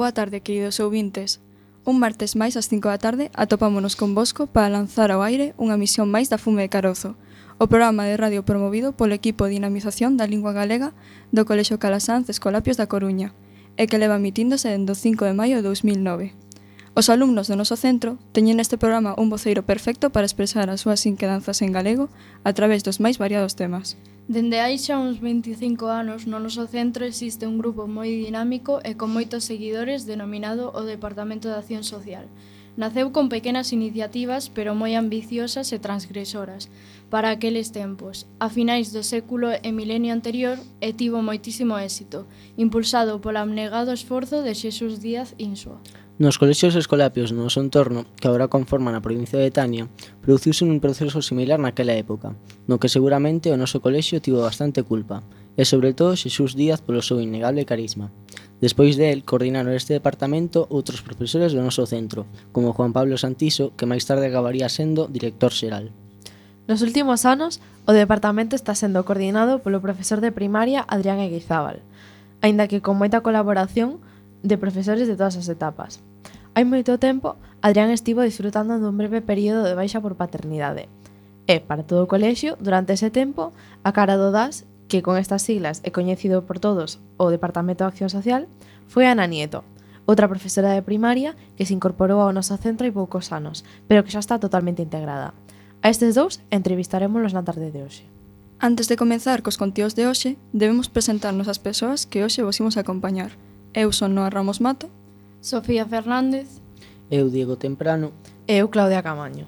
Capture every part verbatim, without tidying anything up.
Boa tarde, queridos ouvintes. Un martes máis ás cinco da tarde atopámonos convosco para lanzar ao aire unha misión máis da Fume de Carozo, o programa de radio promovido polo equipo de dinamización da lingua galega do Colexio Calasanz Escolapios da Coruña e que leva emitíndose dende o cinco de maio de dous mil nove. Os alumnos do noso centro teñen neste programa un voceiro perfecto para expresar as súas inquedanzas en galego a través dos máis variados temas. Dende hai xa uns veinticinco anos no noso centro existe un grupo moi dinámico e con moitos seguidores denominado o Departamento de Acción Social. Naceu con pequenas iniciativas pero moi ambiciosas e transgresoras para aqueles tempos, a finais do século e milenio anterior, e tivo moitísimo éxito, impulsado polo abnegado esforzo de Xesús Díaz Insua. Nos colexios escolapios no noso entorno, que agora conforman a provincia de Tania, produciuse un proceso similar naquela época, no que seguramente o noso colexio tivo bastante culpa, e sobre todo Xesús Díaz polo seu innegable carisma. Despois del, coordinaron este departamento outros profesores do noso centro, como Juan Pablo Santiso, que máis tarde acabaría sendo director xeral. Nos últimos anos, o departamento está sendo coordinado polo profesor de primaria Adrián Eguizábal, aínda que con moita colaboración de profesores de todas as etapas. Hai moito tempo, Adrián estivo disfrutando dun breve período de baixa por paternidade. E, para todo o colexio, durante ese tempo, a cara do D A S, que con estas siglas é coñecido por todos o Departamento de Acción Social, foi Ana Nieto, outra profesora de primaria que se incorporou ao noso centro hai poucos anos, pero que xa está totalmente integrada. A estes dous entrevistarémolos na tarde de hoxe. Antes de comenzar cos contidos de hoxe, debemos presentarnos as persoas que hoxe vos imos acompañar. Eu son Noa Ramos Mato, Sofía Fernández, Eu, Diego Temprano, e eu, Claudia Camaño.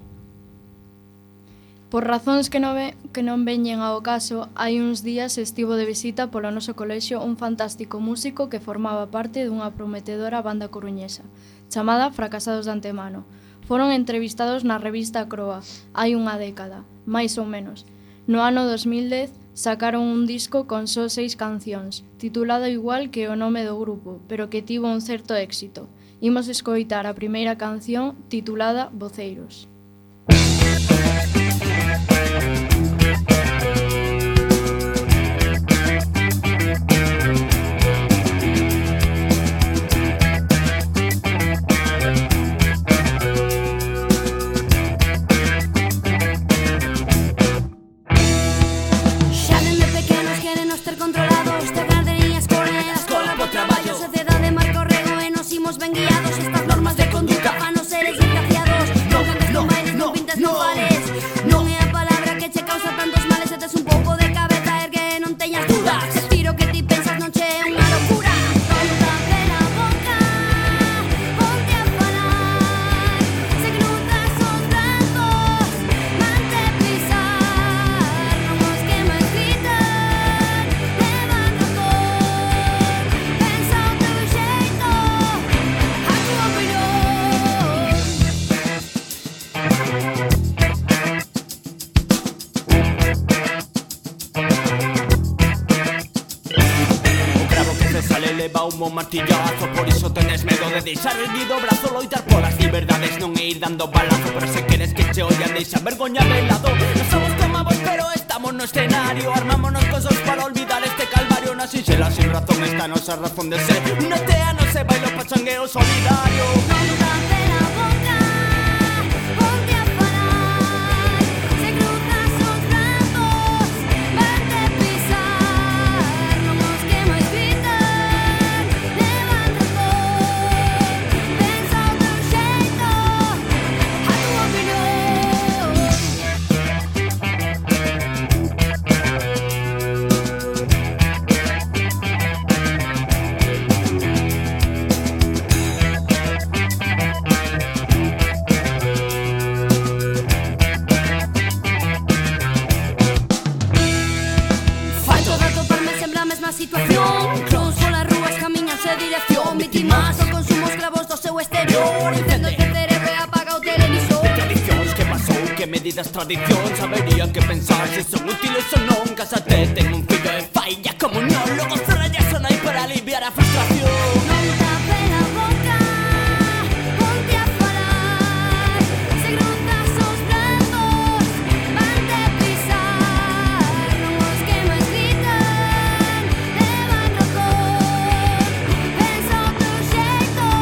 Por razóns que non, ve, que non veñen ao caso, hai uns días estivo de visita polo noso colexio un fantástico músico que formaba parte dunha prometedora banda coruñesa, chamada Fracasados de Antemano. Foron entrevistados na revista Croa, hai unha década, máis ou menos. No ano dos mil dez, sacaron un disco con só seis cancións, titulado igual que o nome do grupo, pero que tivo un certo éxito. Imos escoitar a primeira canción titulada Voceiros. Un martillazo, por iso tenes medo de deixar erguido o brazo, loitar polas liberdades, non e ir dando balazo. Pero se queres que che ollan, deixa vergoña de lado. Non somos tomabos, pero estamos no escenario, armámonos cosas para olvidar este calvario. Na sinxela sin razón está a nosa razón de ser. Una tea no se bailo pachangueo solidario. Medidas tradicións, habería que pensar se son útiles ou non. Cásate, ten un fillo e falla como non. Logo zorra ya son aí para aliviar a frustración. Non tape a boca, ponte a falar. Se grutas os brazos, van de pisar. Non os que máis gritan, levan razón. Pensa o teu xeito.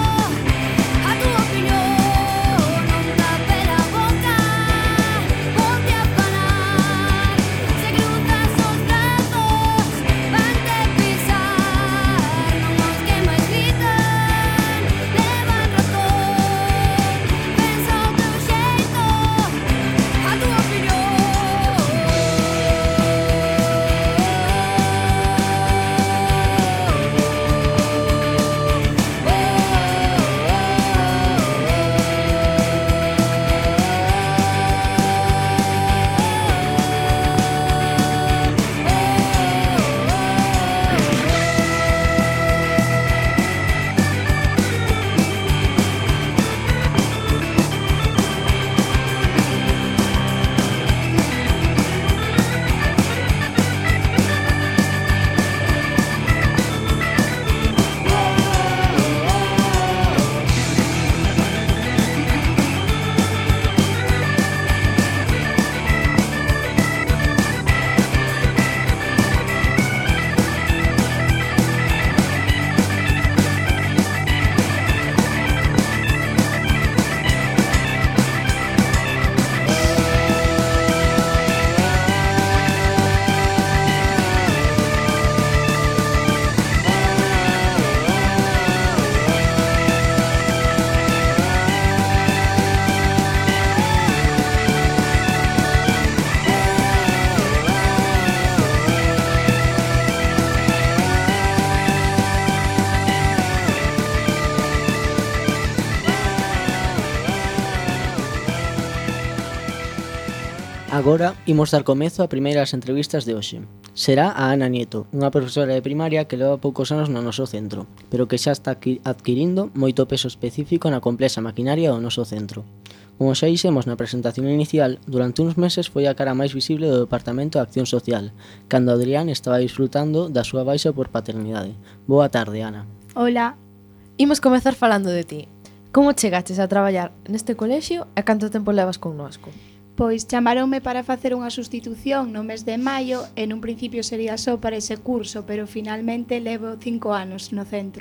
Agora imos dar comezo a primeiras entrevistas de hoxe. Será a Ana Nieto, unha profesora de primaria que leva poucos anos no noso centro, pero que xa está adquirindo moito peso específico na complexa maquinaria do noso centro. Como xa dixemos na presentación inicial, durante uns meses foi a cara máis visible do Departamento de Acción Social, cando Adrián estaba disfrutando da súa baixa por paternidade. Boa tarde, Ana. Hola. Imos comezar falando de ti. Como chegaches a traballar neste colexio e canto tempo levas connosco? Pois chamaronme para facer unha sustitución no mes de maio e nun principio sería só para ese curso, pero finalmente levo cinco anos no centro.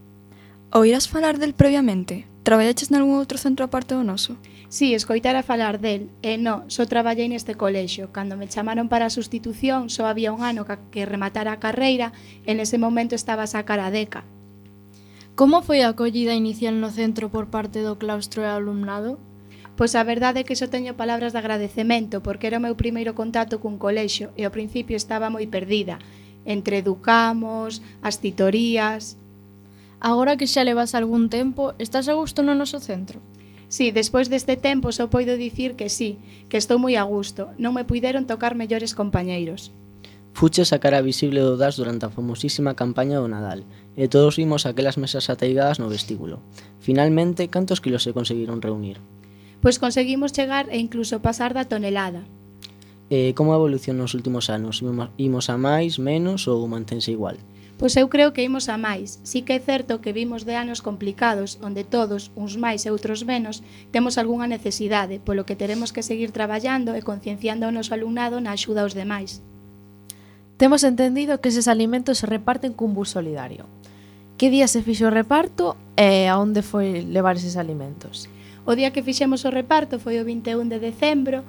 Oirás falar del previamente? Traballaches nalgún outro centro aparte do noso? Si, escoitara falar del, e non, só traballei neste colexio. Cando me chamaron para a sustitución, só había un ano que rematara a carreira e nese momento estaba a sacar a deca. Como foi a acollida inicial no centro por parte do claustro e alumnado? Pois a verdade é que só teño palabras de agradecemento, porque era o meu primeiro contacto cun colexio e ao principio estaba moi perdida, entre educamos, as titorías. Agora que xa levas algún tempo, estás a gusto no noso centro? Si, despois deste tempo só poido dicir que si, que estou moi a gusto, non me puideron tocar mellores compañeiros. Fuches a cara visible do D A S durante a famosísima campaña do Nadal, e todos vimos aquelas mesas ateigadas no vestíbulo. Finalmente, cantos kilos se conseguiron reunir? Pois conseguimos chegar e incluso pasar da tonelada. E como evolucionou nos últimos anos? Imos a máis, menos ou mantense igual? Pois eu creo que imos a máis. Si que é certo que vimos de anos complicados, onde todos, uns máis e outros menos, temos algunha necesidade, polo que teremos que seguir traballando e concienciando o noso alumnado na axuda aos demais. Temos entendido que eses alimentos se reparten cun bus solidario. Que día se fixo o reparto e a onde foi levar eses alimentos? O día que fixemos o reparto foi o vinte e un de decembro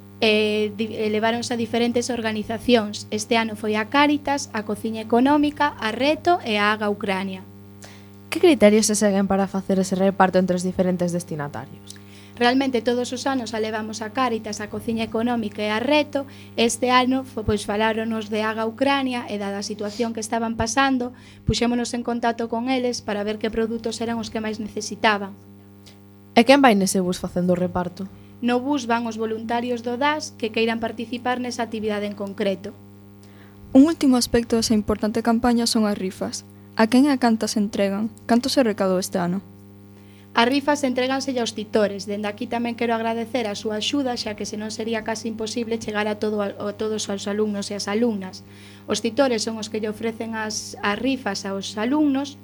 e leváronse a diferentes organizacións. Este ano foi a Cáritas, a Cociña Económica, a Reto e a Aga Ucrania. Que criterios se seguen para facer ese reparto entre os diferentes destinatarios? Realmente todos os anos a levamos a Cáritas, a Cociña Económica e a Reto. Este ano pois faláronos de Aga Ucrania e dada a situación que estaban pasando, puxémonos en contacto con eles para ver que produtos eran os que máis necesitaban. E quen vai nese bus facendo o reparto? No bus van os voluntarios do D A S que queiran participar nesa actividade en concreto. Un último aspecto desa importante campaña son as rifas. A quen e a cantas se entregan? Canto se recadou este ano? As rifas entréganse aos titores. Dende aquí tamén quero agradecer a súa axuda, xa que senón sería casi imposible chegar a, todo, a todos os alumnos e as alumnas. Os titores son os que lle ofrecen as, as rifas aos alumnos,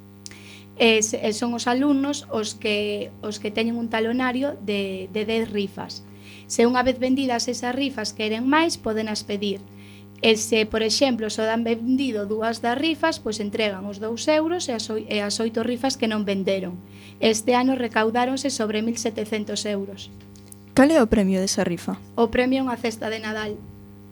e son os alumnos os que, os que teñen un talonario de, de dez rifas. Se unha vez vendidas esas rifas queren máis, poden as pedir. E se, por exemplo, só dan vendido dúas das rifas, pois entregan os dous euros e as, e as oito rifas que non venderon. Este ano recaudáronse sobre mil setecentos euros. Cal é o premio desa rifa? O premio é unha cesta de Nadal.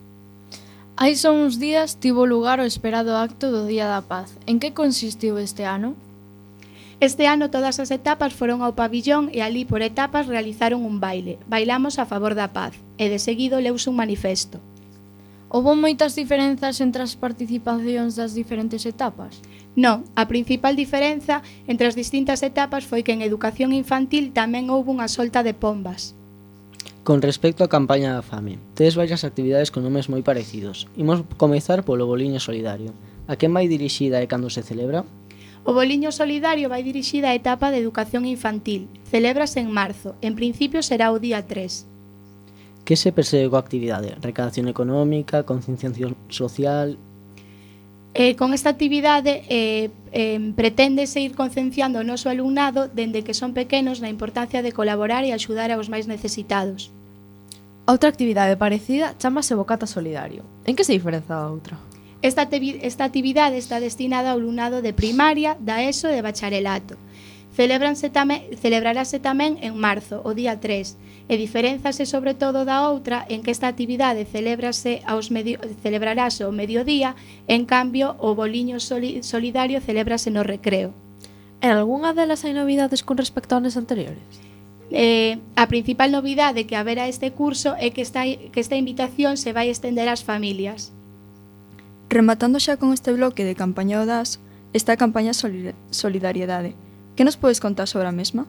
Hai só uns días tivo lugar o esperado acto do Día da Paz. En que consistiu este ano? Este ano todas as etapas foron ao pabillón e ali por etapas realizaron un baile. Bailamos a favor da paz e de seguido leuse un manifesto. Houbo moitas diferenzas entre as participacións das diferentes etapas? Non, a principal diferenza entre as distintas etapas foi que en educación infantil tamén houbo unha solta de pombas. Con respecto á campaña da fame, tedes varias actividades con nomes moi parecidos. Imos comezar polo boliño solidario. A quen vai dirixida e cando se celebra? O boliño solidario vai dirixida á etapa de educación infantil. Celébrase en marzo. En principio será o día tres. Que se persegue coa actividade? Recadación económica, concienciación social? Eh, con esta actividade eh, eh, preténdese ir concienciando o noso alumnado dende que son pequenos na importancia de colaborar e axudar aos máis necesitados. Outra actividade parecida chamase Bocata Solidario. En que se diferenza da outra? Esta, esta actividade está destinada ao alumnado de primaria, da ESO e de bacharelato. Celebranse tamén, celebrarase tamén en marzo, o día tres, e diferenzase sobre todo da outra en que esta actividade celebrase aos medio, celebrarase ao mediodía, en cambio o boliño soli, solidario celebrase no recreo. En algunha delas hai novidades con respecto aos anos anteriores? Eh, a principal novidade que haberá este curso é que esta, que esta invitación se vai estender ás familias. Rematando xa con este bloque de campaña do D A S, está a campaña Solidariedade. Que nos podes contar sobre a mesma?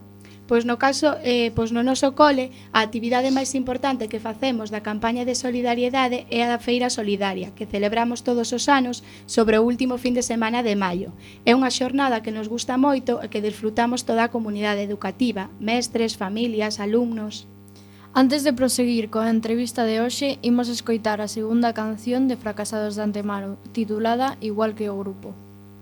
Pois no caso, eh, pois no noso cole, a actividade máis importante que facemos da campaña de solidariedade é a da Feira Solidaria, que celebramos todos os anos sobre o último fin de semana de maio. É unha xornada que nos gusta moito e que disfrutamos toda a comunidade educativa, mestres, familias, alumnos. Antes de proseguir coa entrevista de hoxe, imos escoitar a segunda canción de Fracasados de Antemano, titulada Igual que o grupo.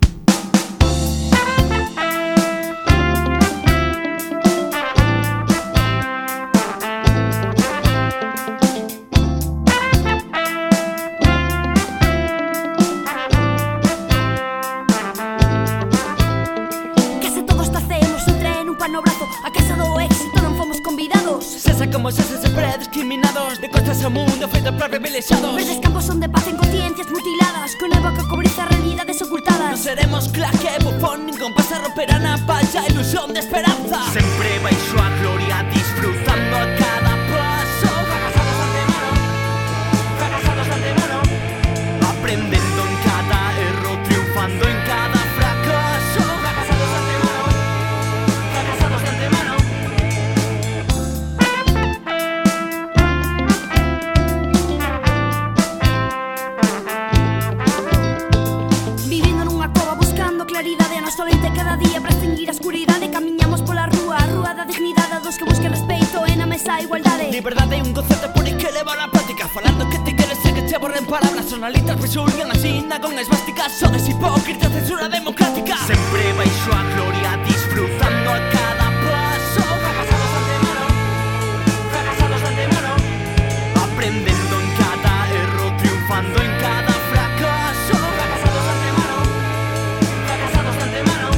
Somos eses sempre discriminados, de costas ao mundo feito para privilexiados. Verdes campos son de paz en conciencias mutiladas, con a boca cobriza realidades ocultadas. Non seremos claque, bufón, nin compás a romper a na palla, ilusión de esperanza. Sempre baixo a gloria, disfrutando a cada paso. Fracasados de antemano, fracasados de antemano, aprendendo en cada erro, triunfando en cada fracaso. Fracasados de antemano, fracasados de antemano. Solente cada día para extinguir a escuridade. Camiñamos pola rúa, a rúa da dignidade dos que buscan respeito e na mesa a igualdade. Liberdade é un concepto por que leva a práctica, falando que te queres e que te borren palabras. Sonalistas resulgan así, na con esvásticas. Sodes hipócritas, censura democrática. Sempre baixo a gloria, disfrutando a cada paso. Fracasados de antemano, fracasados de antemano, aprendendo en cada erro, triunfando en cada fracaso. Fracasados de antemano, fracasados de antemano.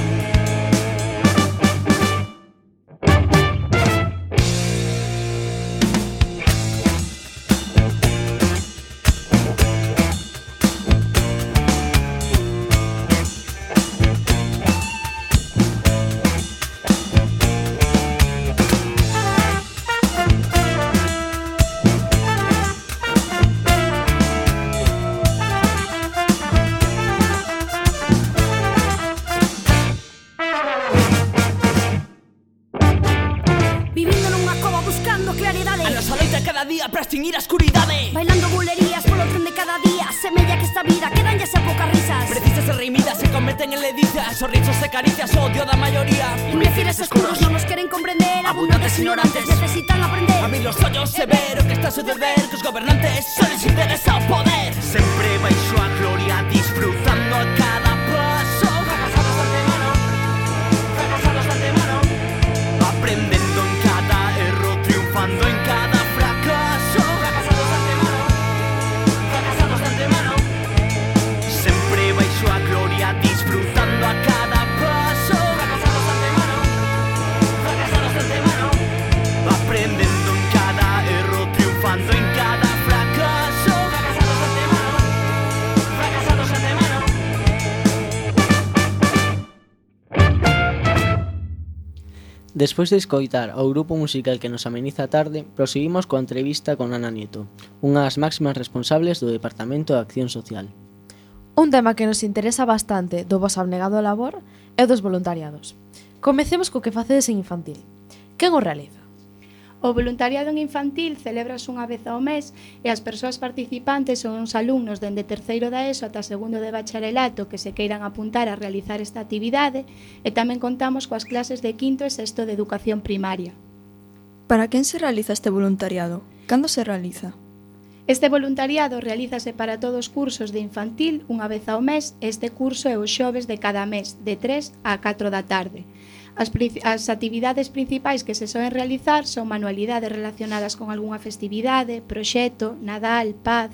Para extinguir a escuridade, bailando bulerías polo tren de cada día. Semella que esta vida quedan ya xa poucas risas. Precisas ser reimidas, se converten en ledizas. Sorrisos e caricias, odio da maioría. Imbéciles escuros non nos queren comprender. Abundantes ignorantes necesitan aprender. Abrir los ollos e ver o que está a suceder, que os gobernantes só les interesa o poder. Sempre baixo a gloria, disfrutando a cada paso. Fracasados de antemano, fracasados de antemano, aprendendo en cada erro, triunfando en cada fracaso. Fracasados de antemano, fracasados de antemano, sempre baixo a gloria, disfrutando a cada paso. Fracasados de antemano, fracasados de antemano, aprendendo en cada error, triunfando en cada fracaso. Fracasados de antemano, fracasados de antemano. Despois de escoitar ao grupo musical que nos ameniza a tarde, proseguimos coa entrevista con Ana Nieto, unha das máximas responsables do Departamento de Acción Social. Un tema que nos interesa bastante do vos abnegado labor é o dos voluntariados. Comecemos co que facedes en infantil. Quen o realiza? O voluntariado en infantil celebras unha vez ao mes e as persoas participantes son os alumnos dende terceiro da ESO ata segundo de bacharelato que se queiran apuntar a realizar esta actividade e tamén contamos coas clases de quinto e sexto de educación primaria. Para quen se realiza este voluntariado? Cando se realiza? Este voluntariado realízase para todos os cursos de infantil unha vez ao mes. Este curso é os xoves de cada mes, de tres a catro da tarde. As, as actividades principais que se soen realizar son manualidades relacionadas con algunha festividade, proxecto, Nadal, Paz.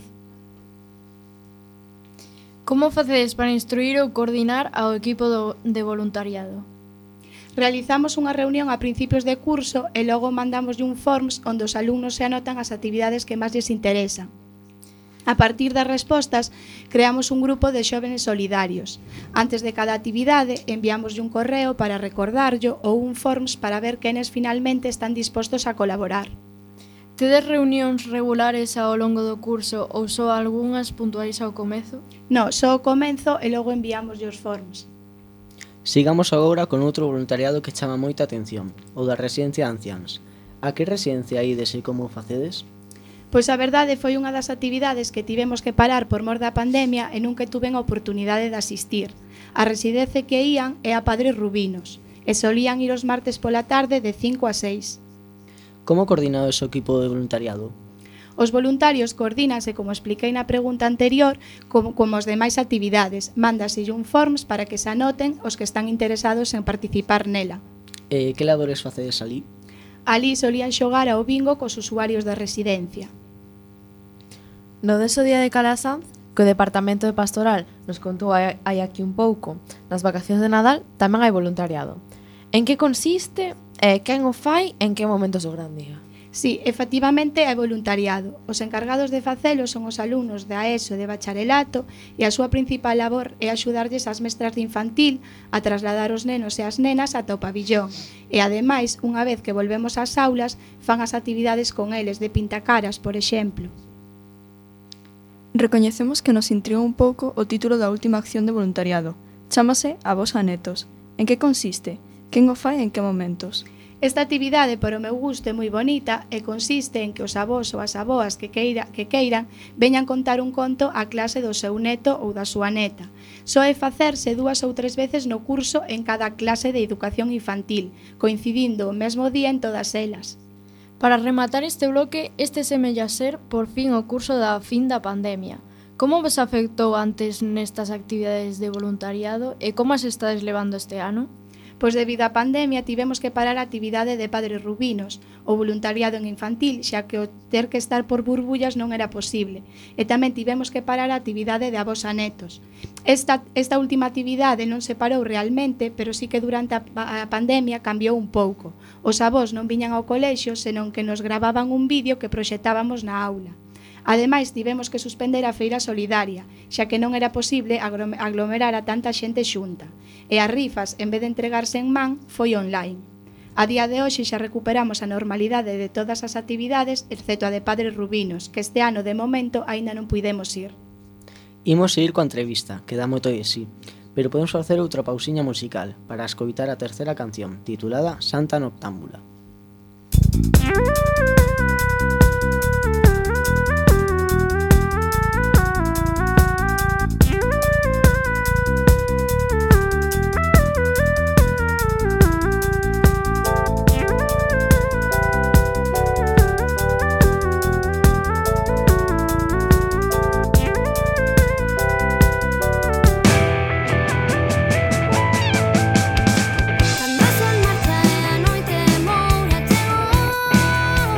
Como facedes para instruir ou coordinar ao equipo do, de voluntariado? Realizamos unha reunión a principios de curso e logo mandamos un forms onde os alumnos se anotan as actividades que máis lles interesan. A partir das respostas, creamos un grupo de xóvenes solidarios. Antes de cada actividade, enviamos un correo para recordarllo ou un forms para ver quenes finalmente están dispostos a colaborar. Tedes reunións regulares ao longo do curso ou só algunhas puntuais ao comezo? No, só ao comezo e logo enviamos os forms. Sigamos agora con outro voluntariado que chama moita atención, o da residencia de anciáns. A que residencia ides e como o facedes? Pois a verdade foi unha das actividades que tivemos que parar por mor da pandemia e nunca tuven a oportunidade de asistir. A residencia que ían é a Padres Rubinos e solían ir os martes pola tarde de cinco a seis. Como coordinado ese equipo de voluntariado? Os voluntarios coordínanse, como expliquei na pregunta anterior, como, como os demais actividades. Mándase un forms para que se anoten os que están interesados en participar nela. E que labores facedes ali? Ali solían xogar ao bingo cos usuarios da residencia. No deso día de Calasanz, que o Departamento de Pastoral nos contou hai, hai aquí un pouco, nas vacacións de Nadal, tamén hai voluntariado. En que consiste? E quen o fai? En que momentos o gran día? Sí, efectivamente é voluntariado. Os encargados de facelo son os alumnos da ESO de bacharelato e a súa principal labor é axudarlles ás mestras de infantil a trasladar os nenos e as nenas ata o pabillón. E ademais, unha vez que volvemos ás aulas, fan as actividades con eles de pintacaras, por exemplo. Recoñecemos que nos intrigou un pouco o título da última acción de voluntariado. Chámase Avós a Netos. En que consiste? Quen o fai e en que momentos? Esta actividade, para o meu gusto, é moi bonita e consiste en que os avós ou as avoas que, queira, que queiran veñan contar un conto á clase do seu neto ou da súa neta. Só é facerse dúas ou tres veces no curso en cada clase de educación infantil, coincidindo o mesmo día en todas elas. Para rematar este bloque, este semella ser, por fin, o curso da fin da pandemia. Como vos afectou antes nestas actividades de voluntariado e como as estades levando este ano? Pois debido á pandemia tivemos que parar a actividade de Padres Rubinos, o voluntariado en infantil, xa que o ter que estar por burbullas non era posible, e tamén tivemos que parar a actividade de Avós a Netos. Esta, esta última actividade non se parou realmente, pero sí que durante a, a pandemia cambiou un pouco. Os avós non viñan ao colexio, senón que nos gravaban un vídeo que proxectábamos na aula. Ademais, tivemos que suspender a feira solidaria, xa que non era posible aglomerar a tanta xente xunta. E as rifas, en vez de entregarse en man, foi online. A día de hoxe xa recuperamos a normalidade de todas as actividades, exceto a de Padres Rubinos, que este ano, de momento, aínda non puidemos ir. Imos seguir coa entrevista, que dá moito de sí, pero podemos facer outra pausiña musical para escoitar a terceira canción, titulada Santa Noctámbula. Cando o sol marcha e a noite moura chegou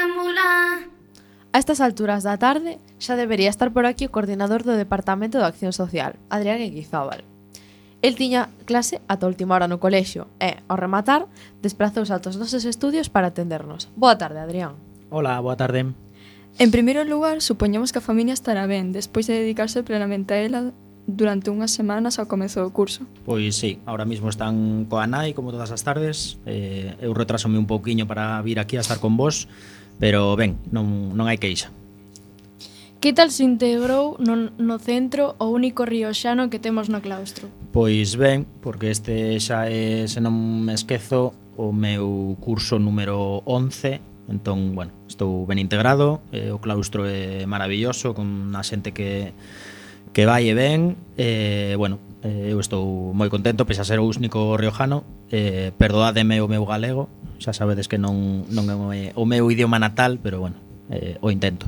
tan mula. A estas alturas da tarde xa debería estar por aquí o coordinador do Departamento de Acción Social, Adrián Eguizábal. El tiña clase ata a última hora no colexio e, ao rematar, desprazouse aos nosos estudios para atendernos. Boa tarde, Adrián. Hola, boa tarde. En primeiro lugar, supoñemos que a familia estará ben despois de dedicarse plenamente a ela durante unhas semanas ao comezo do curso. Pois sí, ahora mismo están coa nai como todas as tardes. eh, Eu retrasome un pouquiño para vir aquí a estar con vos, pero ben, non, non hai queixa. Que tal se integrou no, no centro o único rioxano que temos no claustro? Pois ben, porque este xa é, se non me esquezo, o meu curso número once. Entón, bueno, estou ben integrado, eh, o claustro é maravilloso, con a xente que, que vai e ven. eh, Bueno, eh, eu estou moi contento, pese a ser o único riojano. eh, Perdoádeme o meu galego, xa sabedes que non, non é o meu idioma natal, pero bueno, eh, o intento.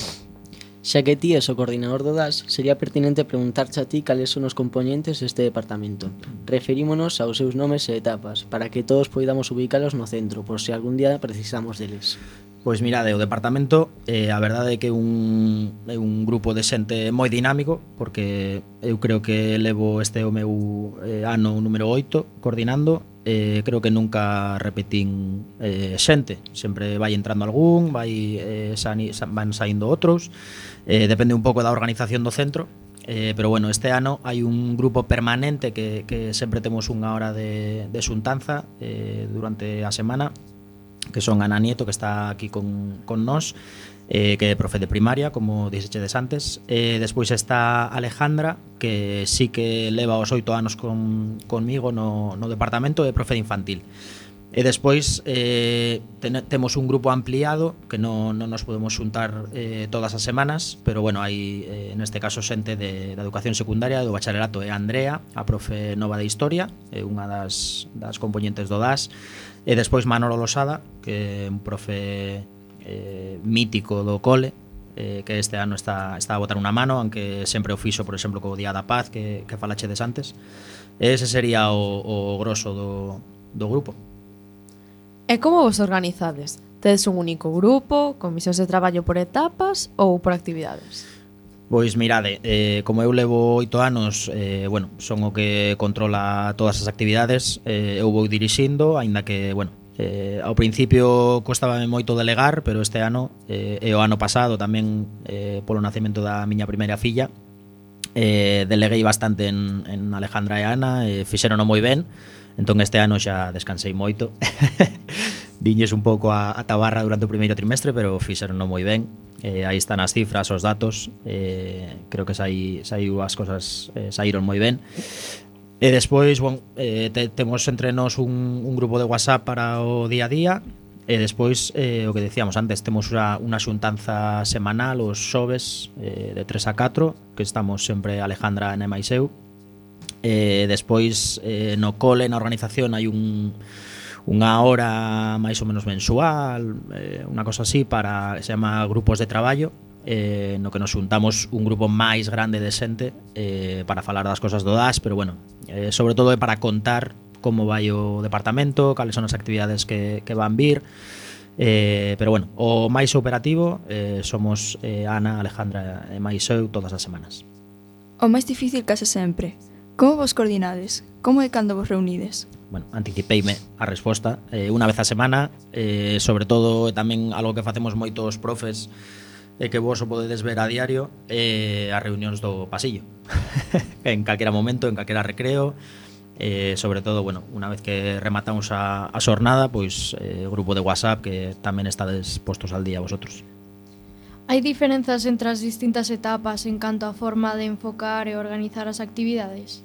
Xa que ti és o coordinador do D A S, sería pertinente preguntarche a ti cales son os componentes deste departamento. Referímonos aos seus nomes e etapas, para que todos poidamos ubicalos no centro, por se algún día precisamos deles. Pois mirade, o departamento, eh, a verdade é que é un, é un grupo de xente moi dinámico, porque eu creo que levo este o meu eh, ano número oito coordinando. eh, Creo que nunca repetín eh, xente, sempre vai entrando algún, vai, eh, sani, van saindo outros. eh, Depende un pouco da organización do centro. Eh, pero bueno, este ano hai un grupo permanente que, que sempre temos unha hora de, de xuntanza eh, durante a semana, que son Ana Nieto, que está aquí con, con nós, eh, que é profe de primaria, como dixechedes antes. eh, Despois está Alejandra, que sí que leva os oito anos con, conmigo no, no departamento, é profe de infantil. E despois eh, ten, temos un grupo ampliado, que non, non nos podemos xuntar eh, todas as semanas, pero bueno, hai eh, neste caso xente de, de educación secundaria, do bacharelato, é Andrea, a profe nova de historia, é unha das, das componentes do D A S. E despois Manolo Losada, que é un profe eh, mítico do cole, eh, que este ano está, está a botar unha mano, aunque sempre o fixo, por exemplo, co Día da Paz, que, que falachedes antes. E ese sería o, o grosso do, do grupo. E como vos organizades? Tedes un único grupo, comisións de traballo por etapas ou por actividades? Pois mirade, eh, como eu levo oito anos, eh, bueno, son o que controla todas as actividades. eh, Eu vou dirixindo, aínda que, bueno, eh, ao principio costábame moito delegar, pero este ano, eh, e o ano pasado tamén, eh, polo nacemento da miña primeira filla, eh, deleguei bastante en, en Alejandra e Ana, e fixerono moi ben. Entón este ano xa descansei moito. Viñes un pouco a, a tabarra durante o primeiro trimestre, pero fixerono moi ben. Eh, aí están as cifras, os datos. eh, Creo que sai, saiu as cosas, eh, saíron moi ben. E despois, bueno, eh, te, temos entre nós un, un grupo de WhatsApp para o día a día. E despois, eh, o que decíamos antes, temos unha, unha xuntanza semanal os xoves, eh, de tres a catro, que estamos sempre Alejandra, Ana e máis eu. E despois, eh, no cole, na organización, hai un unha hora máis ou menos mensual, eh, unha cosa así, para, se chama grupos de traballo, eh, no que nos xuntamos un grupo máis grande de xente eh, para falar das cosas do D A S, pero bueno, eh, sobre todo é para contar como vai o departamento, cales son as actividades que, que van vir. eh, Pero bueno, o máis operativo eh, somos eh, Ana, Alejandra e máis eu todas as semanas. O máis difícil case sempre. Como vos coordinades? Como é cando vos reunides? Bueno, anticipeime a resposta. eh, Unha vez a semana, eh, sobre todo tamén algo que facemos moitos profes, e que vos o podedes ver a diario, eh, as reunións do pasillo. En calquera momento, en calquera recreo. eh, Sobre todo, bueno, unha vez que rematamos a, a xornada, pois eh, o grupo de WhatsApp, que tamén estades postos al día vosotros. Hai diferenzas entre as distintas etapas en canto á forma de enfocar e organizar as actividades?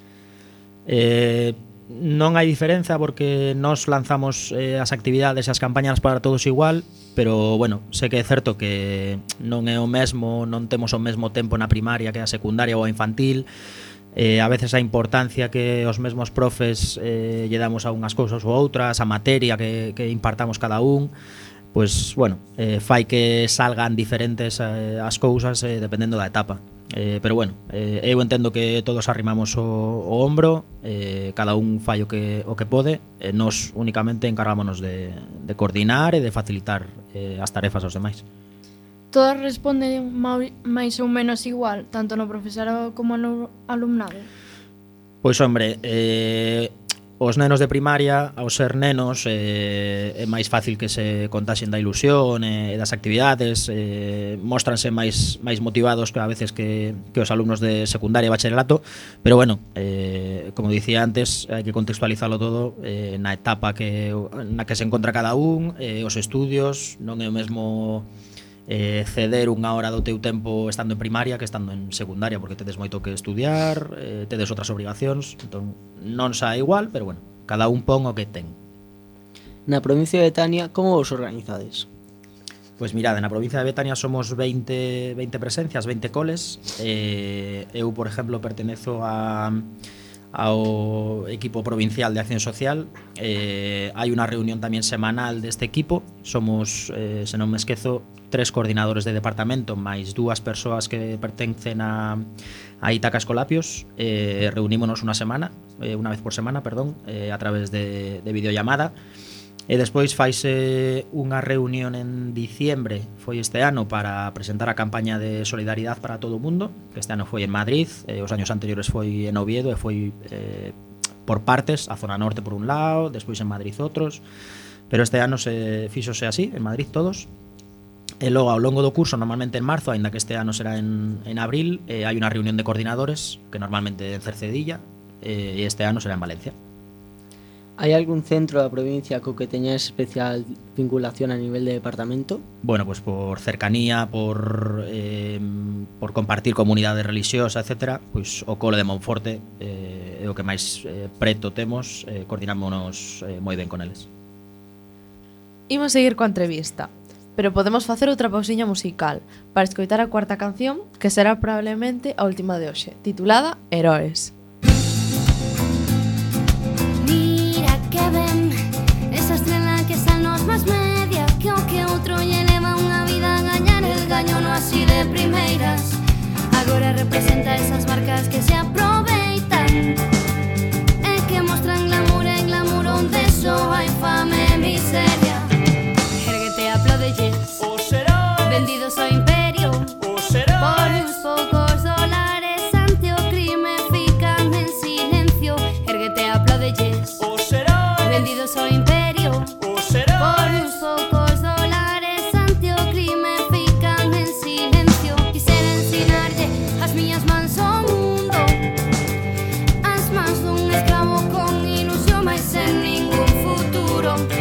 Eh, non hai diferenza, porque nós lanzamos eh, as actividades e as campañas para todos igual, pero bueno, sei que é certo que non é o mesmo, non temos o mesmo tempo na primaria que a secundaria ou a infantil. eh, A veces a importancia que os mesmos profes eh, lle damos a unhas cousas ou outras, a materia que, que impartamos cada un, pois, bueno, eh, fai que salgan diferentes eh, as cousas eh, dependendo da etapa. Eh, pero bueno, eh, eu entendo que todos arrimamos o, o ombro, eh, cada un fai o que, o que pode, e nos únicamente encargámonos de, de coordinar e de facilitar eh, as tarefas aos demais. Todas responden mau- máis ou menos igual, tanto no profesorado como no alumnado? Pois, hombre, eh, os nenos de primaria, ao ser nenos, eh, é máis fácil que se contaxen da ilusión e eh, das actividades, eh, móstranse máis máis motivados que a veces que, que os alumnos de secundaria e bacharelato, pero bueno, eh, como dicía antes, hai que contextualizalo todo eh, na etapa que na que se encontra cada un, eh, os estudios, non é o mesmo eh, ceder unha hora do teu tempo estando en primaria que estando en secundaria, porque tedes moito que estudiar, eh, tedes outras obrigacións, entón non sae igual, pero bueno, cada un pon o que ten. Na provincia de Tania, como vos organizades? Pois mirade, na provincia de Betania somos veinte, veinte presencias, veinte coles. Eh, eu, por exemplo, pertenezo a, ao equipo provincial de Acción Social. Eh, hai unha reunión tamén semanal deste equipo. Somos, eh, se non me esquezo, tres coordinadores de departamento máis dúas persoas que pertencen a, a Itaca Escolapios. Eh, reunímonos unha semana, eh, unha vez por semana, perdón, eh, a través de, de videollamada. E despois faise unha reunión en diciembre, foi este ano, para presentar a campaña de solidaridade para todo o mundo, que este ano foi en Madrid, eh, os años anteriores foi en Oviedo e foi eh, por partes, a zona norte por un lado, despois en Madrid outros, pero este ano se fíxose así, en Madrid todos. E logo, ao longo do curso, normalmente en marzo, aínda que este ano será en, en abril, eh, hai unha reunión de coordinadores, que normalmente en Cercedilla, eh, e este ano será en Valencia. Hai algún centro da provincia co que teñas especial vinculación a nivel de departamento? Bueno, pues por cercanía, por eh, por compartir comunidade religiosa, etcétera, pois o Colo de Monforte eh, é o que máis eh, preto temos, eh, coordinámonos eh, moi ben con eles. Imos seguir coa entrevista, pero podemos facer outra pausiña musical para escoitar a cuarta canción, que será probablemente a última de hoxe, titulada Heroes. Que ven esa estrela que está nos más media, que o que outro lle leva unha vida a gañar el gaño no así de primeiras. Agora representa esas marcas que se aproveitan e que mostran glamour e glamour onde só hai fame e miseria. Erguete, aplaudelles, Os heróis, vendidos ao imperio os por heróis, uns poucos dólares ante o crime fican en silencio. Erguete, aplaudelles, os heróis, vendidos ao imperio os por heróis. uns poucos dólares ante o crime fican en silencio. Quisera ensinarlle as miñas mans ao mundo, as mans dun escravo con ilusión, mais sen ningún futuro.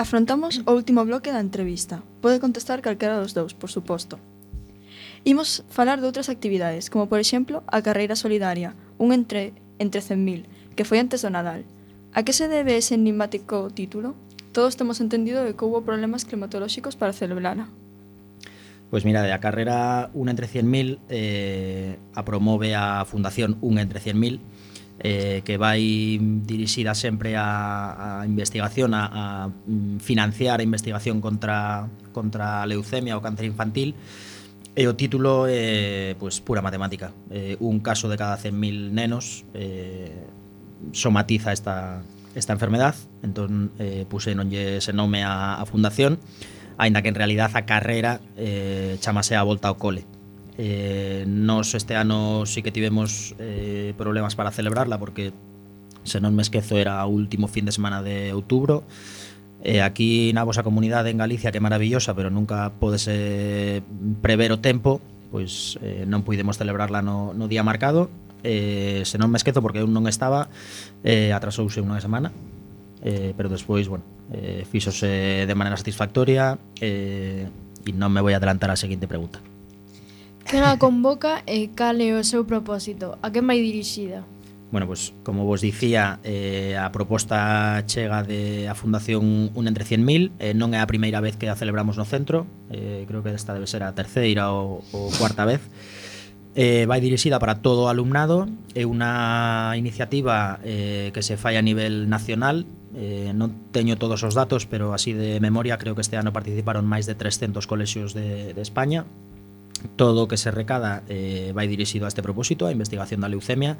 afrontamos o último bloque da entrevista. Pode contestar calquera dos dous, por suposto. Imos falar de outras actividades, como por exemplo a carreira solidaria, un entre, entre cen mil, que foi antes do Nadal. A que se debe ese enigmático título? Todos temos entendido de que houbo problemas climatolóxicos para celebrala. Pois mira, a carrera un entre cien mil eh, a promove a Fundación un entre cien mil, eh, que vai dirixida sempre a, a investigación, a, a financiar a investigación contra, contra a leucemia ou cáncer infantil. E o título é pois, pura matemática. Eh, un caso de cada cen mil nenos eh, somatiza esta, esta enfermedad. Entón, eh, pusenonlle ese nome a, a fundación, aínda que en realidad a carrera eh, chamase a volta ao cole. Eh, nos este ano sí que tivemos eh, problemas para celebrarla, porque se non me esquezo era o último fin de semana de outubro. Eh, aquí na vosa comunidade en Galicia, que é maravillosa, pero nunca podese prever o tempo, pois eh, non puidemos celebrarla no, no día marcado. Eh, se non me esquezo, porque eu non estaba, eh, atrasouse unha semana, eh, pero despois, bueno, eh, fíxose de maneira satisfactoria, eh, e non me vou a adelantar á seguinte pregunta. Quen a convoca e cal é o seu propósito? A quen vai dirixida? Bueno, pues como vos dicía, eh, a proposta chega de a Fundación un entre cien mil, eh, non é a primeira vez que a celebramos no centro, eh, creo que esta debe ser a terceira ou, ou cuarta vez. Eh, vai dirixida para todo o alumnado, é unha iniciativa eh, que se fai a nivel nacional, eh, non teño todos os datos, pero así de memoria creo que este ano participaron máis de trescentos colexios de, de España. Todo o que se recada eh, vai dirixido a este propósito, a investigación da leucemia.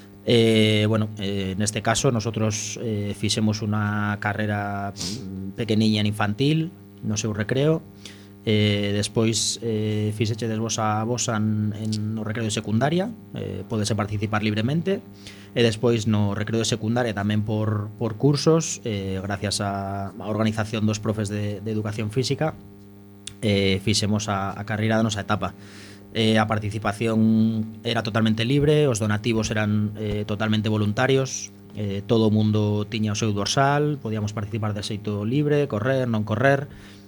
Eh, bueno, eh, neste caso nosotros eh, fixemos unha carrera pequeniña en infantil no seu recreo. Eh, despois eh, fixechedes vos a vosa en, en no recreo de secundaria, eh, podese participar libremente, e despois no recreo de secundaria tamén por, por cursos, eh, gracias a, a organización dos profes de, de educación física, eh, fixemos a, a carreira da nosa etapa. Eh, a participación era totalmente libre, os donativos eran eh, totalmente voluntarios, eh, todo o mundo tiña o seu dorsal, podíamos participar de xeito libre, correr, non correr.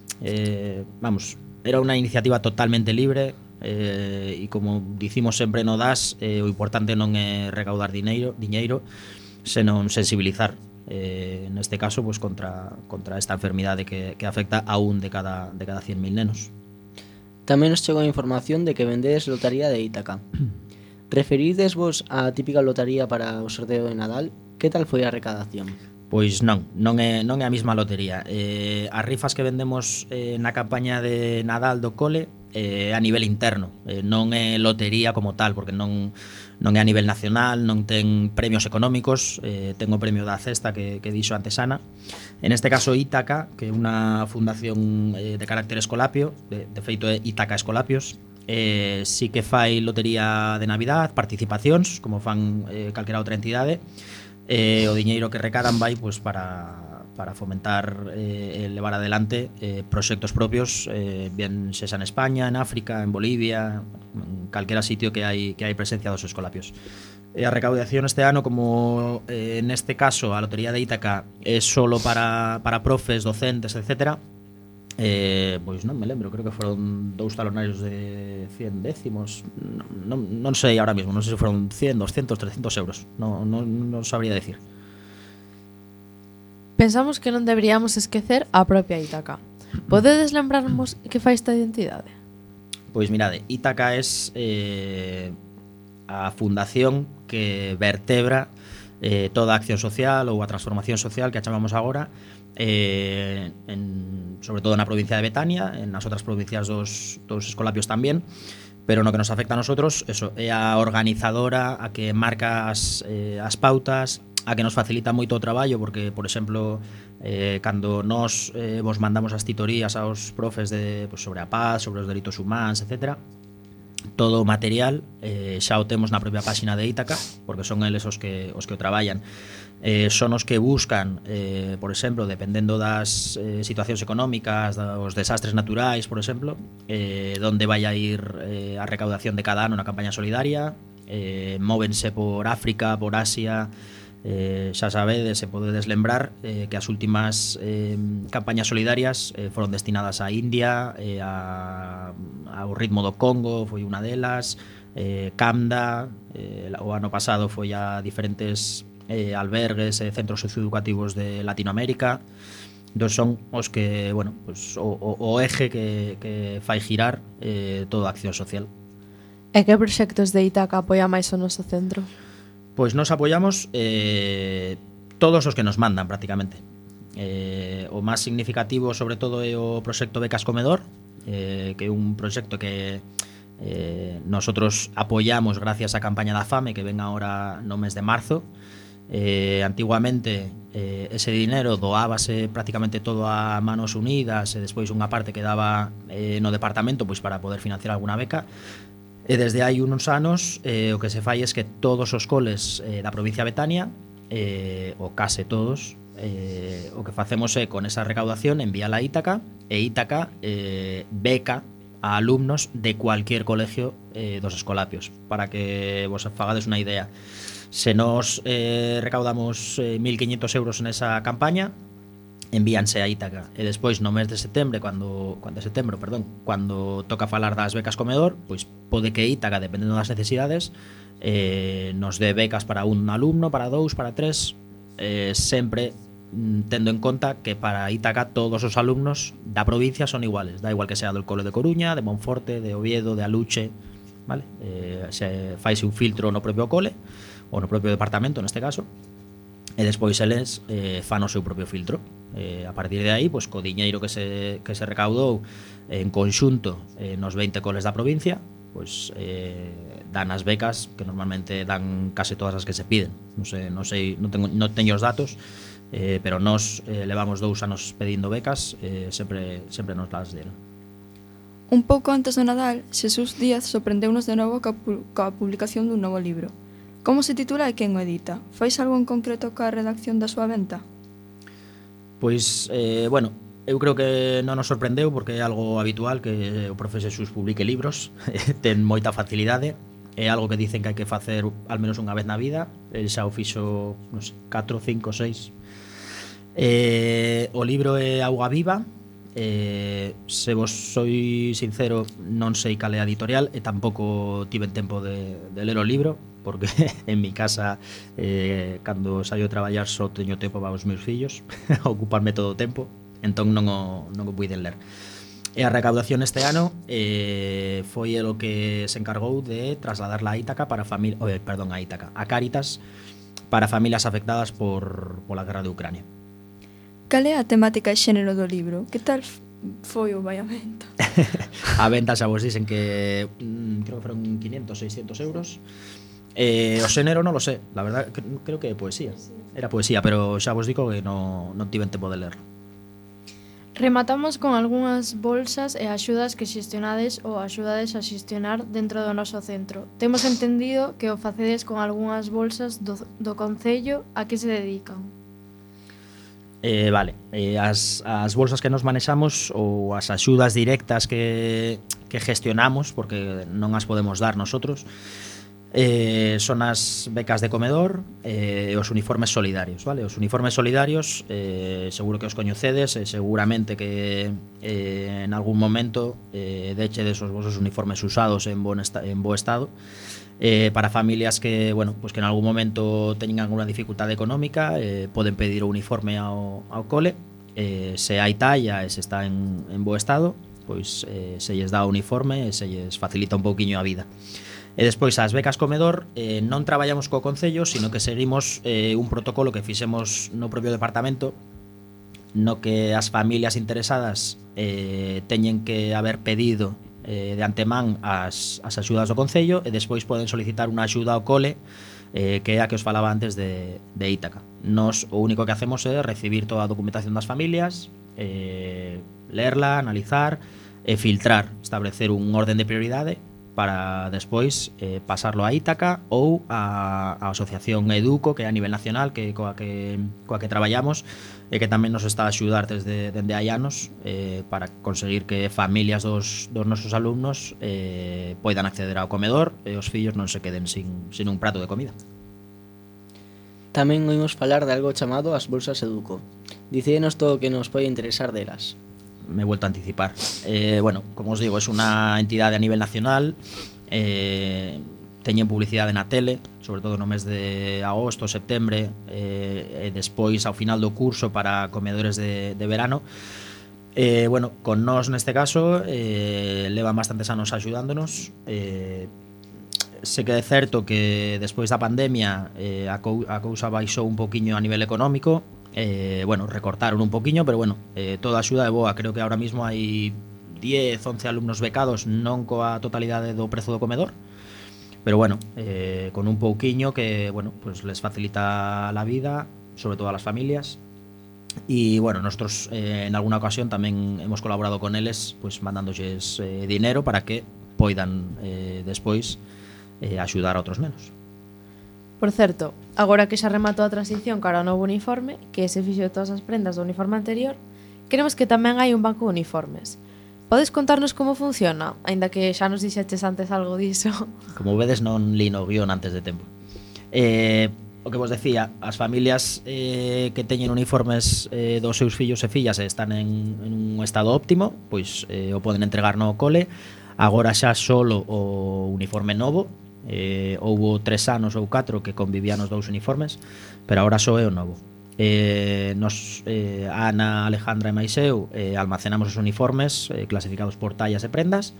Eh, vamos, era unha iniciativa totalmente libre, eh, e como dicimos sempre no D A S, eh, o importante non é recaudar dineiro, diñeiro, senón sensibilizar, eh, neste caso pues, contra, contra esta enfermidade que, que afecta a un de cada, de cada cien mil nenos. Tamén nos chegou a información de que vendedes lotaría de Ítaca. Referides vos á típica lotaría para o sorteo de Nadal? Que tal foi a recadación? Pois non, non é, non é a mesma lotería. Eh, as rifas que vendemos eh, na campaña de Nadal do cole é eh, a nivel interno, eh, non é lotería como tal, porque non, non é a nivel nacional, non ten premios económicos, eh, ten o premio da cesta que, que dixo antes Ana. En este caso Ítaca, que é unha fundación eh, de carácter escolapio, de, de feito é Ítaca Escolapios, eh, sí que fai lotería de Navidad, participacións, como fan eh, calquera outra entidade. Eh, o diñeiro que recadan vai pues, para, para fomentar e eh, levar adelante eh, proxectos propios, eh, bien sexa en España, en África, en Bolivia, en calquera sitio que hai, que hai presencia dos escolapios. E a recaudación este ano, como eh, neste caso a lotería de Ítaca é solo para, para profes, docentes, etcétera, eh, pois non me lembro, creo que foron dous talonarios de cien décimos, non, non, non sei ahora mismo, non sei se foron cien, doscientos, trescientos euros, non, non, non sabría decir. Pensamos que non deberíamos esquecer a propia Ítaca. Podedes lembrarmos que fai esta identidade? Pois mirade, Ítaca é eh, a fundación que vertebra eh, toda a acción social ou a transformación social que a chamamos agora, eh, en, sobre todo na provincia de Betania, en as outras provincias dos, dos escolapios tamén, pero no que nos afecta a nosotros, eso, é a organizadora, a que marca as, eh, as pautas, a que nos facilita moito o traballo, porque, por exemplo, eh, cando nós eh, vos mandamos as titorías aos profes de, pues, sobre a paz, sobre os delitos humanos, etcétera, todo o material eh, xa o temos na propia páxina de Ítaca, porque son eles os que, os que o traballan. Eh, son os que buscan, eh, por exemplo, dependendo das eh, situacións económicas, dos desastres naturais, por exemplo, eh, donde vai a ir eh, a recaudación de cada ano na campaña solidaria, eh, móvense por África, por Asia, Eh, xa sabedes e podedes lembrar eh, que as últimas eh, campañas solidarias eh, foron destinadas a India, eh, a, ao ritmo do Congo foi unha delas, eh, Camda, eh, o ano pasado foi a diferentes eh, albergues e centros socioeducativos de Latinoamérica. Dos son os que, bueno, pues, o, o, o eje que, que fai girar eh, toda a acción social. E que proxectos de Ítaca apoia máis o noso centro? Pois nos apoiamos eh, todos os que nos mandan prácticamente. Eh, o máis significativo sobre todo é o proxecto Becas Comedor, eh, que é un proxecto que eh, nosotros apoiamos gracias á campaña da fame que ven agora no mes de marzo. Eh, antiguamente eh, ese dinero doábase prácticamente todo a Manos Unidas e despois unha parte quedaba eh, no departamento pois para poder financiar alguna beca. E desde hai uns anos eh, o que se fai é que todos os coles eh, da provincia de Betania, eh, ou case todos, eh, o que facemos é con esa recaudación enviala a Ítaca, e Ítaca eh, beca a alumnos de cualquier colegio eh, dos escolapios. Para que vos fagades unha idea, se nos eh, recaudamos eh, mil quinientos euros en esa campaña, envíanse a Ítaca, e despois no mes de setembro, cando cando setembro, perdón, cando toca falar das becas comedor, pois pode que Ítaca, dependendo das necesidades, eh, nos dé becas para un alumno, para dous, para tres, eh, sempre tendo en conta que para Ítaca todos os alumnos da provincia son iguales, da igual que sea do Cole de Coruña, de Monforte, de Oviedo, de Aluche, vale? Eh, se faise un filtro no propio cole ou no propio departamento neste caso, e despois eles eh, fan o seu propio filtro. Eh, a partir de aí, pois, co diñeiro que se, que se recaudou en conxunto eh, nos veinte coles da provincia, pois, eh, dan as becas que normalmente dan case todas as que se piden. Non sei, non sei, non tengo, non teño os datos, eh, pero nós eh, levamos dous anos pedindo becas, eh, sempre, sempre nos las deron. Un pouco antes do Nadal, Xesús Díaz sorprendeunos de novo coa, pu- coa publicación dun novo libro. Como se titula e quen o edita? Fais algo en concreto coa redacción da súa venta? Pois, eh, bueno, eu creo que non nos sorprendeu porque é algo habitual que o profe Xesús publique libros, ten moita facilidade, é algo que dicen que hai que facer al menos unha vez na vida, el xa o fixo, non sei, catro, cinco, seis. Eh, o libro é Auga Viva, eh, se vos soi sincero non sei cal é a editorial e tampouco tiven tempo de, de ler o libro, porque en mi casa eh, cando saio a traballar só teño tempo para os meus fillos a ocuparme todo o tempo, entón non o, non o puiden ler. E a recaudación este ano eh, foi o que se encargou de trasladarla a Ítaca para familia, oh, perdón, a Ítaca, a Cáritas para familias afectadas por pola guerra de Ucrania. Cal é a temática e xénero do libro? Que tal f- foi o vaiamento? A venta xa vos dicen que mm, creo que foron quinientos, seiscientos euros. Eh, o xénero non lo sé, la verdad que, creo que é poesía. Era poesía, pero xa vos digo que non, non tiven tempo de ler. Rematamos con algunhas bolsas e axudas que xestionades ou axudades a xestionar dentro do noso centro. Temos entendido que o facedes con algunhas bolsas do, do concello. A que se dedican? Eh, vale, eh, as, as bolsas que nos manexamos ou as axudas directas que, que gestionamos, porque non as podemos dar nosotros, eh, son as becas de comedor e eh, os uniformes solidarios, vale? Os uniformes solidarios eh, seguro que os coñecedes e seguramente que eh, en algún momento eh, dechedes os vosos uniformes usados en, bon esta en bo estado, eh, para familias que, bueno, pues que en algún momento teñen alguna dificultade económica, eh, poden pedir o uniforme ao, ao cole, eh, se hai talla e se está en, en bo estado, pois eh, se lles dá o uniforme e se lles facilita un pouquiño a vida. E despois as becas comedor eh, non traballamos co concello, sino que seguimos eh, un protocolo que fixemos no propio departamento, no que as familias interesadas eh, teñen que haber pedido eh, de antemán as, as axudas do concello e despois poden solicitar unha axuda ao cole, eh, que é a que os falaba antes de, de Ítaca. Nos o único que hacemos é recibir toda a documentación das familias, eh, lerla, analizar e filtrar, establecer un orden de prioridade para despois eh, pasarlo a Ítaca ou a, a asociación Educo, que é a nivel nacional, que coa que coa que traballamos e que tamén nos está a axudar desde dende hai anos eh, para conseguir que familias dos, dos nosos alumnos eh, poidan acceder ao comedor e os fillos non se queden sin, sin un prato de comida. Tamén oímos falar de algo chamado as bolsas Educo. Dicídenos todo o que nos pode interesar delas. Me he vuelto a anticipar. Eh, bueno, como os digo, es una entidade a nivel nacional. Eh, teñen publicidade na tele, sobre todo no mes de agosto, septembre, eh, e despois ao final do curso para comedores de, de verano. Eh, bueno, con nós neste caso eh, levan bastantes anos axudándonos. Eh, se que é certo que despois da pandemia eh, a, cou a cousa baixou un poquiño a nivel económico. Eh, bueno, recortaron un poquiño, pero bueno, eh, toda a axuda é boa. Creo que ahora mismo hai diez, once alumnos becados, non coa totalidade do prezo do comedor, pero bueno, eh, con un pouquiño que, bueno, pues les facilita la vida, sobre todo a las familias. Y bueno, nosotros eh, en alguna ocasión tamén hemos colaborado con eles, pues mandándoles eh, dinero para que poidan eh, despois eh, axudar a outros menos. Por certo, agora que xa rematou a transición cara ao novo uniforme, que se fixo de todas as prendas do uniforme anterior, queremos que tamén hai un banco de uniformes. Podes contarnos como funciona, aínda que xa nos dixeches antes algo diso? Como vedes, non li no guión antes de tempo. Eh, o que vos decía, as familias eh, que teñen uniformes eh, dos seus fillos e fillas e están en, en un estado óptimo, pois eh, o poden entregar no cole. Agora xa solo o uniforme novo. Eh, houbo tres anos ou catro que convivían os dous uniformes, pero agora só é o novo. Eh, nos, eh, Ana, Alejandra e máis eu eh, almacenamos os uniformes eh, clasificados por tallas e prendas,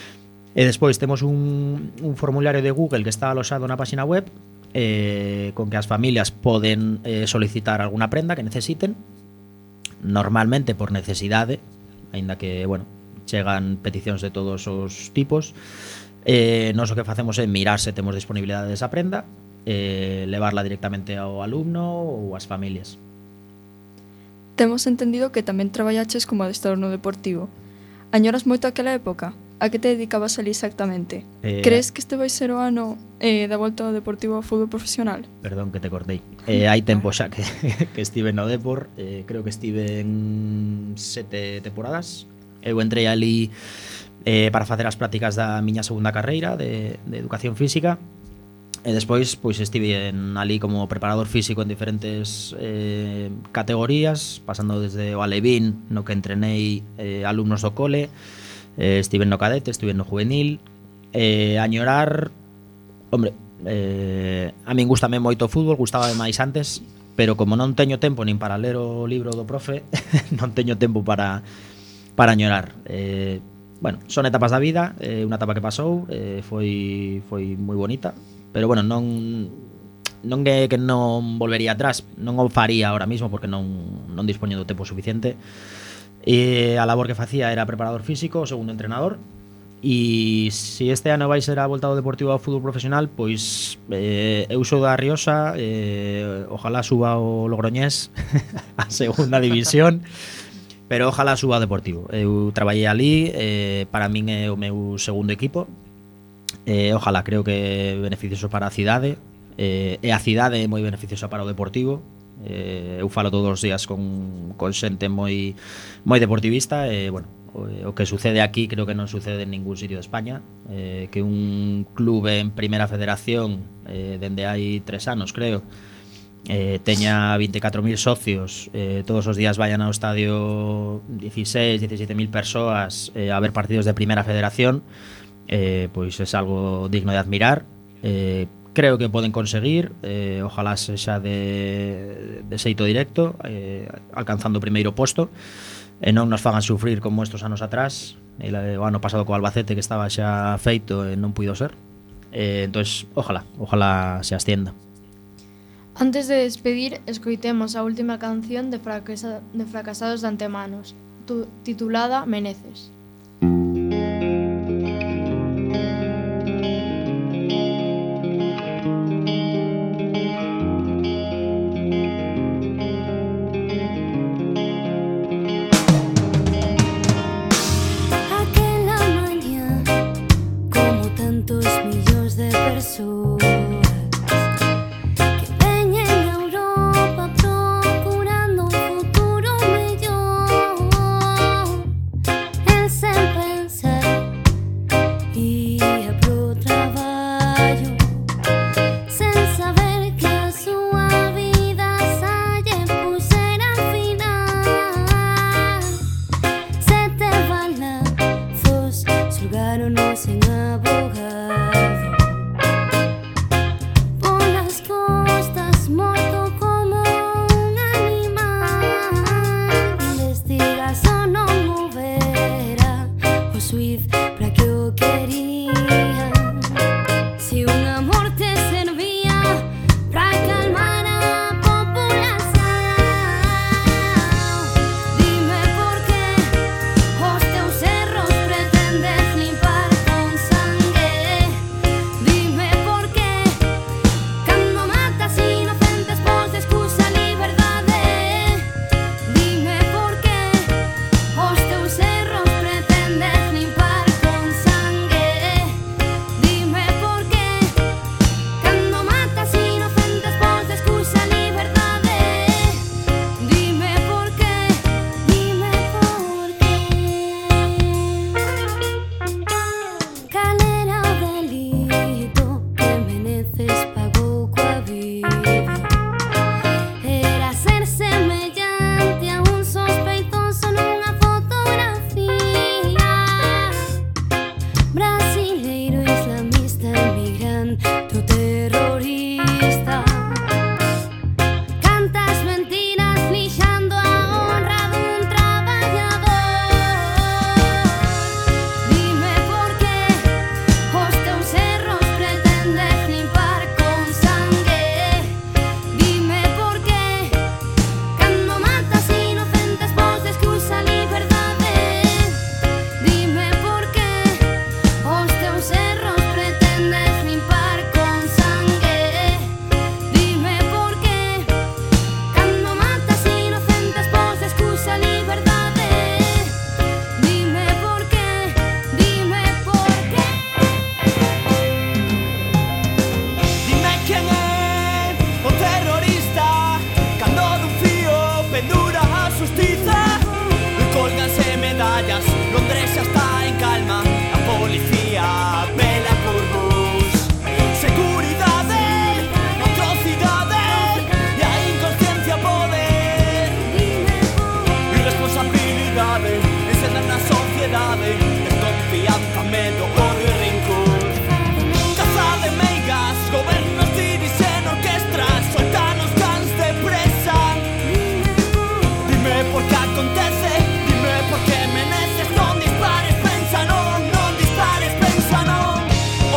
e despois temos un, un formulario de Google que está aloxado na página web eh, con que as familias poden eh, solicitar alguna prenda que necesiten, normalmente por necesidade, aínda que, bueno, chegan peticións de todos os tipos. Eh, nos o que facemos é mirar se temos disponibilidade desa prenda, eh, levarla directamente ao alumno ou ás familias. Temos entendido que tamén traballaches como adestrador no Deportivo. Añoras moito aquela época? A que te dedicabas ali exactamente? Eh, Crees que este vai ser o ano eh, da volta ao Deportivo ao fútbol profesional? Perdón que te cortei. Eh, hai tempo xa que, que estive no Depor, eh, creo que estive en sete temporadas. Eu entrei ali eh, para facer as prácticas da miña segunda carreira de, de educación física, e despois pois estive en, ali como preparador físico en diferentes eh, categorías, pasando desde o alevín, no que entrenei eh, alumnos do cole, eh, estive no cadete, estive no juvenil. eh, añorar, hombre, eh, a min gustame moito o fútbol, gustaba máis antes, pero como non teño tempo nin para ler o libro do profe, non teño tempo para para añorar. eh, Bueno, son etapas da vida, eh, unha etapa que pasou, eh, foi foi moi bonita, pero bueno, non non é que non volvería atrás, non o faría ahora mismo porque non non dispoño do tempo suficiente. E a labor que facía era preparador físico, o segundo entrenador, e se este ano vai ser a volta do Deportivo ao fútbol profesional, pois eh, eu sou da Rioxa, eh, ojalá suba o Logroñés a segunda división. Pero ojalá suba ao Deportivo. Eu traballei ali, eh, para min é o meu segundo equipo. Eh, ojalá, creo que é beneficioso para a cidade. Eh, e a cidade é moi beneficiosa para o Deportivo. Eh, eu falo todos os días con, con xente moi moi deportivista. E, bueno, o, o que sucede aquí creo que non sucede en ningún sitio de España. Eh, que un clube en Primeira Federación, eh, dende hai tres anos, creo, Eh, teña vinte e catro mil socios, eh, todos os días vayan ao estadio dieciséis, diecisiete mil persoas eh, a ver partidos de Primeira Federación, eh, pois é algo digno de admirar. eh, creo que poden conseguir, eh, ojalá sexa de, de xeito directo, eh, alcanzando o primeiro posto, e non nos fagan sufrir como estos anos atrás, el, o ano pasado co Albacete, que estaba xa feito e non puido ser. eh, Entón, ojalá, ojalá se ascienda. Antes de despedir, escoitemos a última canción de, fracasa, de Fracasados de Antemanos, tu, titulada Meneces. Aquela mañá, como tantos millóns de persoas sen saber que a súa vida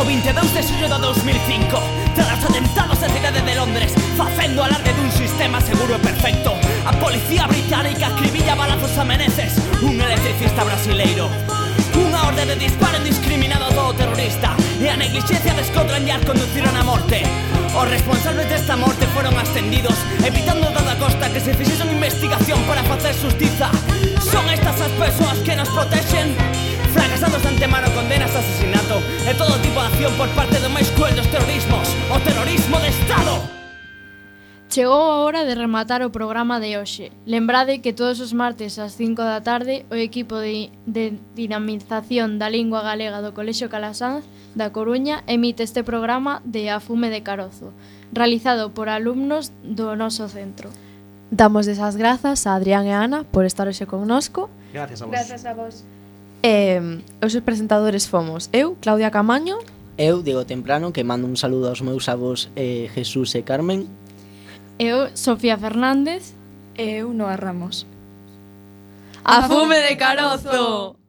vinte e dous de xullo do dos mil cinco, tras os atentados na cidade de Londres, facendo alarde dun sistema seguro e perfecto, a policía británica acribilla a balazos a Menezes, un electricista brasileiro. Unha orde de disparo indiscriminado a todo terrorista e a negligencia de Scotland Yard conduciron a morte. Os responsables desta morte foron ascendidos, evitando a toda costa que se fixese unha investigación para facer justiza. Son estas as persoas que nos protexen? Fracasados de antemano condenas de asesinato e todo tipo de acción por parte do máis cruel dos terrorismos, o terrorismo de Estado. Chegou a hora de rematar o programa de hoxe. Lembrade que todos os martes ás cinco da tarde o equipo de, de dinamización da lingua galega do Colexio Calasanz da Coruña emite este programa de A Fume de Carozo, realizado por alumnos do noso centro. Damos desas grazas a Adrián e Ana por estar hoxe connosco. Gracias a vos. Grazas a vos. E os presentadores fomos eu, Claudia Camaño. Eu, Diego Temprano, que mando un saludo aos meus avós eh, Jesús e Carmen. Eu, Sofía Fernández. E eu, Noa Ramos. A Fume de Carozo!